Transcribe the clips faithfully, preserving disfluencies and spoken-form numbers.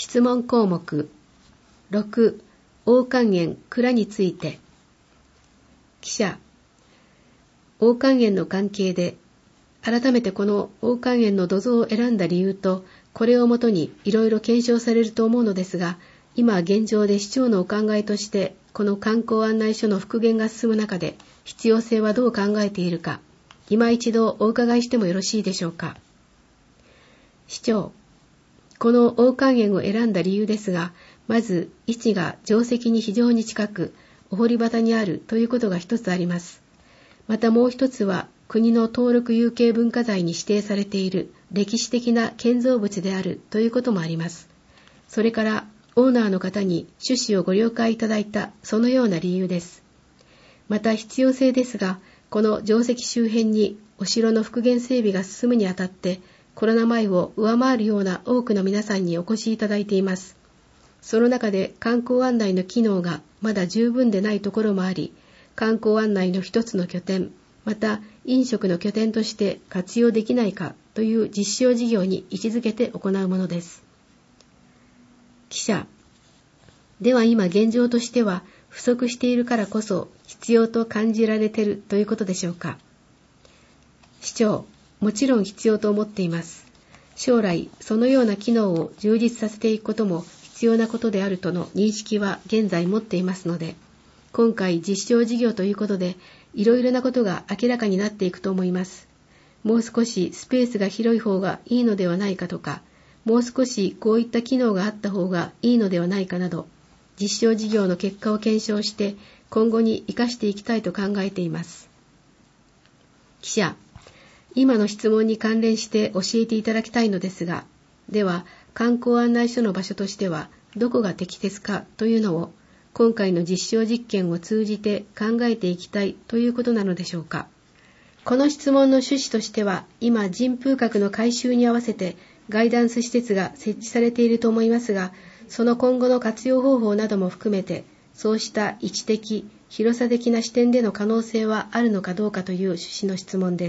質問項目ろく、大管園蔵について。記者、大管園の関係で、改めてこの大管園の土蔵を選んだ理由と、これをもとにいろいろ検証されると思うのですが、今現状で市長のお考えとして、この観光案内所の復元が進む中で、必要性はどう考えているか、今一度お伺いしてもよろしいでしょうか。市長、この大管園を選んだ理由ですが、まず位置が城跡に非常に近く、お堀端にあるということが一つあります。またもう一つは、国の登録有形文化財に指定されている歴史的な建造物であるということもあります。それから、オーナーの方に趣旨をご了解いただいたそのような理由です。また必要性ですが、この城跡周辺にお城の復元整備が進むにあたって、コロナ前を上回るような多くの皆さんにお越しいただいています。その中で観光案内の機能がまだ十分でないところもあり、観光案内の一つの拠点、また飲食の拠点として活用できないかという実証事業に位置づけて行うものです。記者、では今現状としては不足しているからこそ必要と感じられているということでしょうか。市長、もちろん必要と思っています。将来そのような機能を充実させていくことも必要なことであるとの認識は現在持っていますので、今回実証事業ということでいろいろなことが明らかになっていくと思います。もう少しスペースが広い方がいいのではないかとか、もう少しこういった機能があった方がいいのではないかなど、実証事業の結果を検証して今後に生かしていきたいと考えています。記者、今の質問に関連して教えていただきたいのですが、では観光案内所の場所としてはどこが適切かというのを今回の実証実験を通じて考えていきたいということなのでしょうか。この質問の趣旨としては、今人風閣の改修に合わせてガイダンス施設が設置されていると思いますが、その今後の活用方法なども含めて、そうした位置的、広さ的な視点での可能性はあるのかどうかという趣旨の質問です。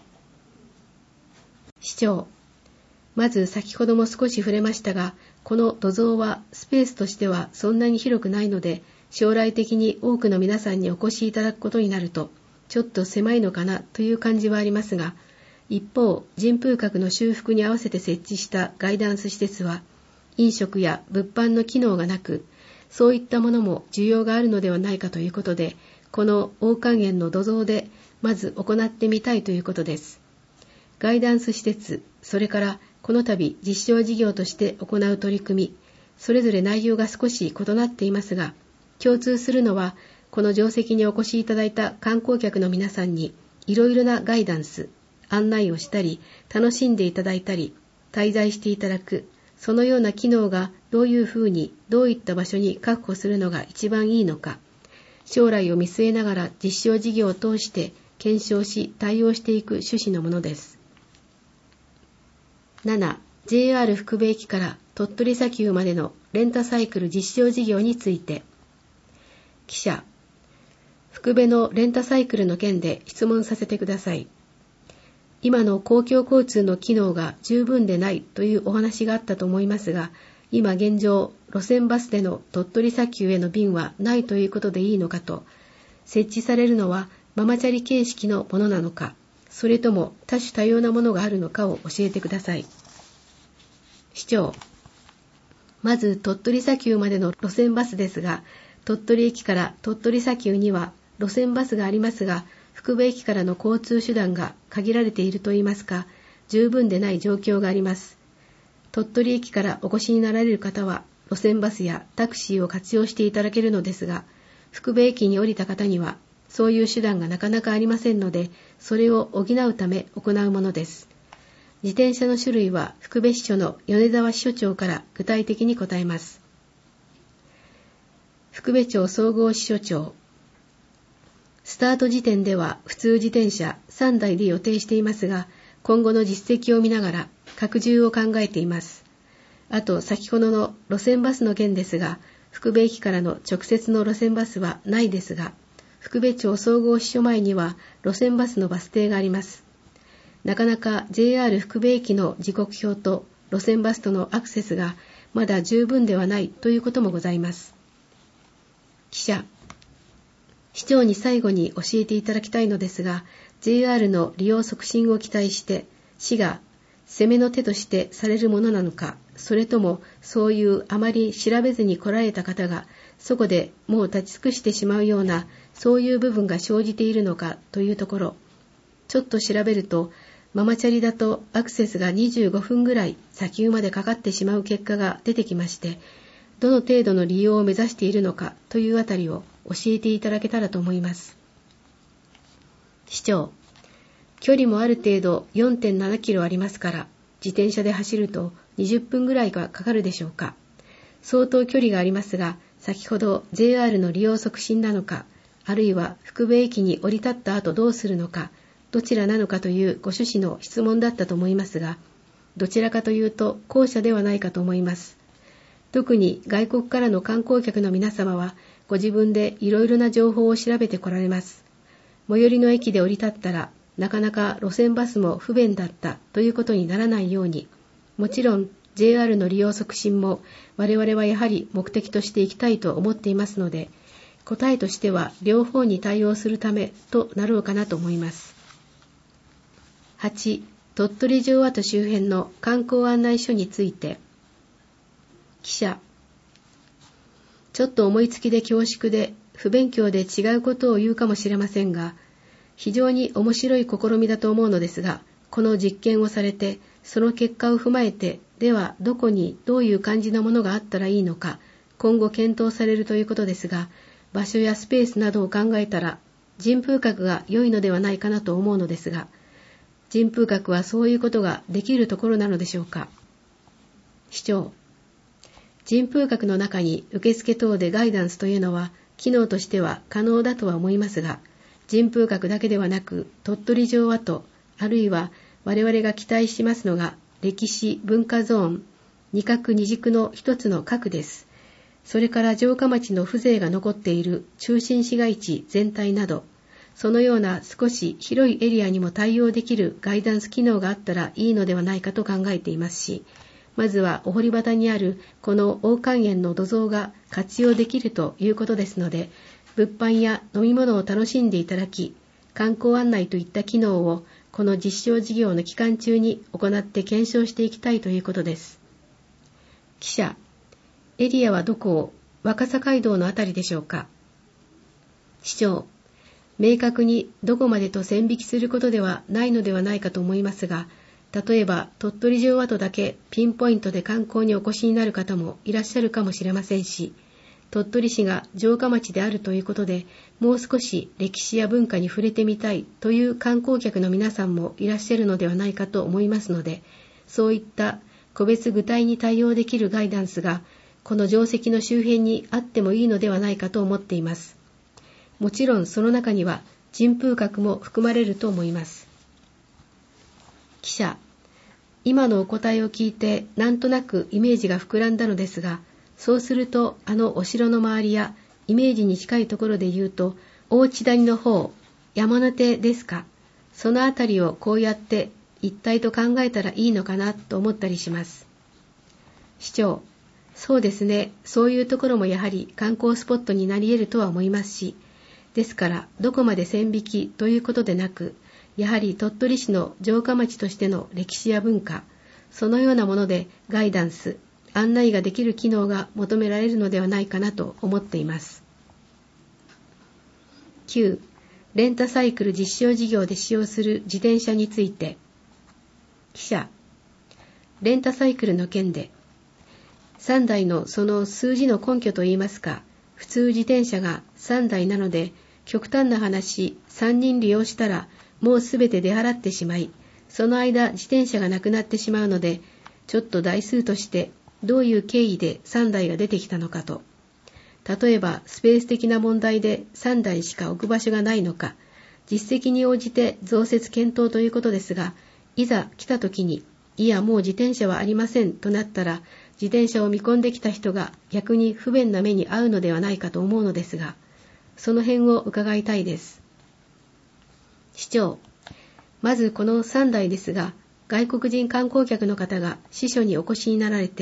市長、まず先ほども少し触れましたが、この土蔵はスペースとしてはそんなに広くないので、将来的に多くの皆さんにお越しいただくことになると、ちょっと狭いのかなという感じはありますが、一方、人風閣の修復に合わせて設置したガイダンス施設は、飲食や物販の機能がなく、そういったものも需要があるのではないかということで、この大管園の土蔵でまず行ってみたいということです。ガイダンス施設、それからこの度実証事業として行う取り組み、それぞれ内容が少し異なっていますが、共通するのは、この定石にお越しいただいた観光客の皆さんに、いろいろなガイダンス、案内をしたり、楽しんでいただいたり、滞在していただく、そのような機能がどういうふうに、どういった場所に確保するのが一番いいのか、将来を見据えながら実証事業を通して検証し対応していく趣旨のものです。なな、ジェイアール 福部駅から鳥取砂丘までのレンタサイクル実証事業について。記者、福部のレンタサイクルの件で質問させてください。今の公共交通の機能が十分でないというお話があったと思いますが、今現状、路線バスでの鳥取砂丘への便はないということでいいのかと、設置されるのはママチャリ形式のものなのか、それとも多種多様なものがあるのかを教えてください。市長、まず鳥取砂丘までの路線バスですが、鳥取駅から鳥取砂丘には路線バスがありますが、福部駅からの交通手段が限られているといいますか、十分でない状況があります。鳥取駅からお越しになられる方は、路線バスやタクシーを活用していただけるのですが、福部駅に降りた方には、そういう手段がなかなかありませんので、それを補うため行うものです。自転車の種類は福部支所の米沢支所長から具体的に答えます。福部町総合支所長、スタート時点では普通自転車さんだいで予定していますが、今後の実績を見ながら拡充を考えています。あと先ほどの路線バスの件ですが、福部駅からの直接の路線バスはないですが、福部町総合支所前には路線バスのバス停があります。なかなか ジェイアール 福部駅の時刻表と路線バスとのアクセスがまだ十分ではないということもございます。記者、市長に最後に教えていただきたいのですが、ジェイアール の利用促進を期待して、市が攻めの手としてされるものなのか、それともそういうあまり調べずに来られた方が、そこでもう立ち尽くしてしまうような、そういう部分が生じているのかというところ、ちょっと調べると、ママチャリだとアクセスがにじゅうごふんぐらい砂丘までかかってしまう結果が出てきまして、どの程度の利用を目指しているのかというあたりを教えていただけたらと思います。市長、距離もある程度 よんてんななキロありますから、自転車で走るとにじゅっぷんぐらいがかかるでしょうか。相当距離がありますが、先ほど ジェイアール の利用促進なのか、あるいは福部駅に降り立った後どうするのか、どちらなのかというご趣旨の質問だったと思いますが、どちらかというと後者ではないかと思います。特に外国からの観光客の皆様は、ご自分でいろいろな情報を調べて来られます。最寄りの駅で降り立ったら、なかなか路線バスも不便だったということにならないように、もちろん ジェイアール の利用促進も我々はやはり目的としていきたいと思っていますので、答えとしては両方に対応するためとなろうかなと思います。はち. 鳥取城跡周辺の観光案内所について、記者、ちょっと思いつきで恐縮で不勉強で違うことを言うかもしれませんが、非常に面白い試みだと思うのですが、この実験をされて、その結果を踏まえて、ではどこにどういう感じのものがあったらいいのか、今後検討されるということですが、場所やスペースなどを考えたら、人風閣が良いのではないかなと思うのですが、人風閣はそういうことができるところなのでしょうか。市長、人風閣の中に受付等でガイダンスというのは、機能としては可能だとは思いますが、人風閣だけではなく、鳥取城跡、あるいは我々が期待しますのが、歴史文化ゾーン、二角二軸の一つの核です。それから城下町の風情が残っている中心市街地全体など、そのような少し広いエリアにも対応できるガイダンス機能があったらいいのではないかと考えていますし、まずはお堀端にあるこの大観園の土蔵が活用できるということですので、物販や飲み物を楽しんでいただき、観光案内といった機能をこの実証事業の期間中に行って検証していきたいということです。記者、エリアはどこを、若狭街道のあたりでしょうか。市長、明確にどこまでと線引きすることではないのではないかと思いますが、例えば鳥取城跡だけピンポイントで観光にお越しになる方もいらっしゃるかもしれませんし、鳥取市が城下町であるということで、もう少し歴史や文化に触れてみたいという観光客の皆さんもいらっしゃるのではないかと思いますので、そういった個別具体に対応できるガイダンスが、この城跡の周辺にあってもいいのではないかと思っています。もちろんその中には人風閣も含まれると思います。記者、今のお答えを聞いてなんとなくイメージが膨らんだのですが、そうするとあのお城の周りやイメージに近いところで言うと、大地谷の方、山手ですか、そのあたりをこうやって一体と考えたらいいのかなと思ったりします。市長、そうですね、そういうところもやはり観光スポットになり得るとは思いますし、ですからどこまで線引きということでなく、やはり鳥取市の城下町としての歴史や文化、そのようなものでガイダンス、案内ができる機能が求められるのではないかなと思っています。きゅう. レンタサイクル実証事業で使用する自転車について、記者、レンタサイクルの件で、さんだいのその数字の根拠といいますか、普通自転車がさんだいなので、極端な話、さんにん利用したらもうすべて出払ってしまい、その間自転車がなくなってしまうので、ちょっと台数としてどういう経緯でさんだいが出てきたのかと。例えばスペース的な問題でさんだいしか置く場所がないのか、実績に応じて増設検討ということですが、いざ来た時に、いやもう自転車はありませんとなったら、自転車を見込んできた人が逆に不便な目に遭うのではないかと思うのですが、その辺を伺いたいです。市長、まずこのさんだいですが、外国人観光客の方が司所にお越しになられて、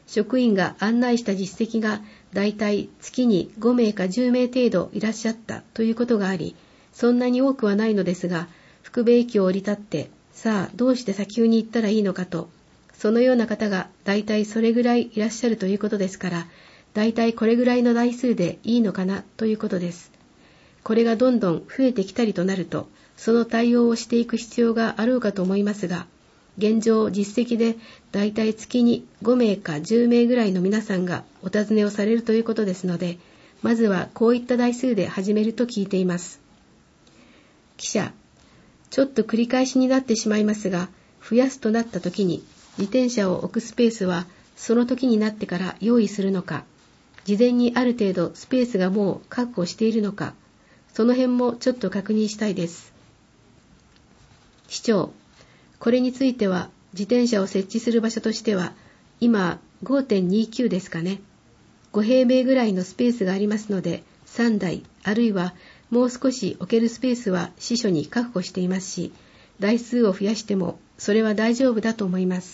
職員が案内した実績がだいたい月にごめいかじゅうめい程度いらっしゃったということがあり、そんなに多くはないのですが、福部駅を降り立って、さあどうして砂丘に行ったらいいのかと、そのような方がだいたいそれぐらいいらっしゃるということですから、だいたいこれぐらいの台数でいいのかなということです。これがどんどん増えてきたりとなると、その対応をしていく必要があろうかと思いますが、現状実績でだいたい月にごめいかじゅうめいぐらいの皆さんがお尋ねをされるということですので、まずはこういった台数で始めると聞いています。記者、ちょっと繰り返しになってしまいますが、増やすとなった時に自転車を置くスペースはその時になってから用意するのか、事前にある程度スペースがもう確保しているのか、その辺もちょっと確認したいです。市長、これについては自転車を設置する場所としては今 ごてんにきゅう ですかね。ごへいめいぐらいのスペースがありますので、さんだいあるいはもう少し置けるスペースは支所に確保していますし、台数を増やしてもそれは大丈夫だと思います。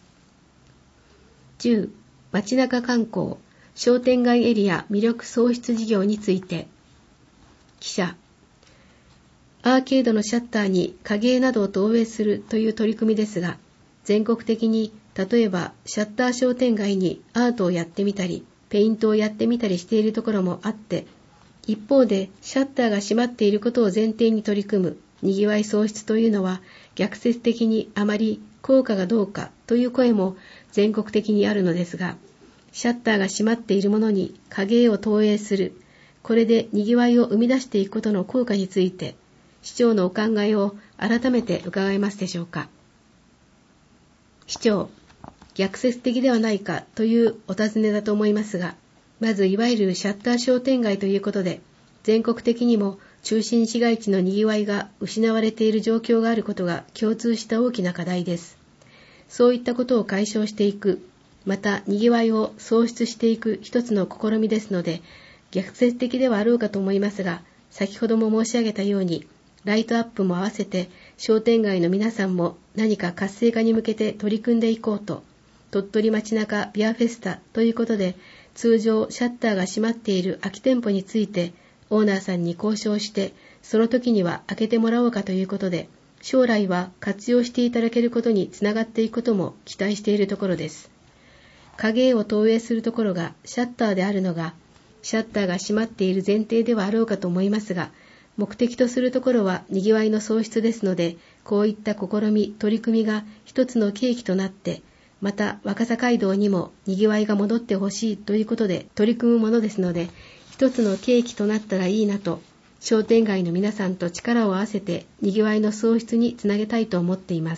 じゅう、街中観光、商店街エリア魅力創出事業について。記者、アーケードのシャッターに影絵などを投影するという取り組みですが、全国的に例えばシャッター商店街にアートをやってみたり、ペイントをやってみたりしているところもあって、一方でシャッターが閉まっていることを前提に取り組むにぎわい創出というのは逆説的にあまり効果がどうかという声も全国的にあるのですが、シャッターが閉まっているものに影絵を投影する、これでにぎわいを生み出していくことの効果について、市長のお考えを改めて伺えますでしょうか。市長、逆説的ではないかというお尋ねだと思いますが、まずいわゆるシャッター商店街ということで、全国的にも中心市街地のにぎわいが失われている状況があることが共通した大きな課題です。そういったことを解消していく、またにぎわいを創出していく一つの試みですので、逆説的ではあろうかと思いますが、先ほども申し上げたように、ライトアップも合わせて商店街の皆さんも何か活性化に向けて取り組んでいこうと、鳥取街中ビアフェスタということで、通常シャッターが閉まっている空き店舗についてオーナーさんに交渉して、その時には開けてもらおうかということで、将来は活用していただけることにつながっていくことも期待しているところです。影絵を投影するところがシャッターであるのが、シャッターが閉まっている前提ではあろうかと思いますが、目的とするところはにぎわいの創出ですので、こういった試み、取り組みが一つの契機となって、また若狭街道にもにぎわいが戻ってほしいということで取り組むものですので、一つの契機となったらいいなと、商店街の皆さんと力を合わせてにぎわいの創出につなげたいと思っています。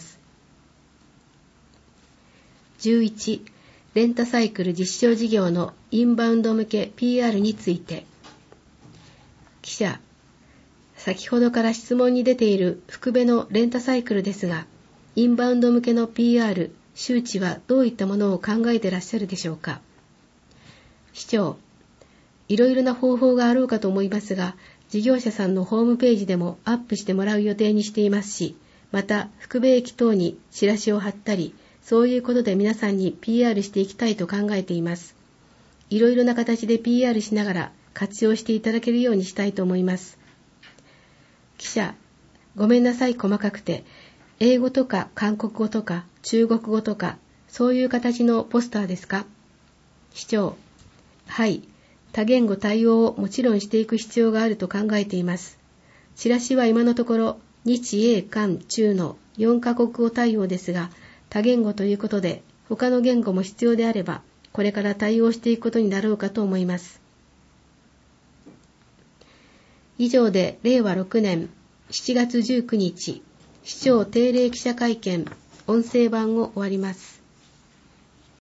じゅういち、レンタサイクル実証事業のインバウンド向け ピーアール について。記者、先ほどから質問に出ている福部のレンタサイクルですが、インバウンド向けの ピーアール、周知はどういったものを考えていらっしゃるでしょうか。市長、いろいろな方法があろうかと思いますが、事業者さんのホームページでもアップしてもらう予定にしていますし、また福部駅等にチラシを貼ったり、そういうことで皆さんに ピーアール していきたいと考えています。いろいろな形で ピーアール しながら活用していただけるようにしたいと思います。記者、ごめんなさい細かくて、英語とか韓国語とか中国語とか、そういう形のポスターですか。市長、はい、多言語対応をもちろんしていく必要があると考えています。チラシは今のところ、日英韓中のよんカ国語対応ですが、多言語ということで、他の言語も必要であれば、これから対応していくことになろうかと思います。以上でれいわろくねんしちがつじゅうくにち、市長定例記者会見音声版を終わります。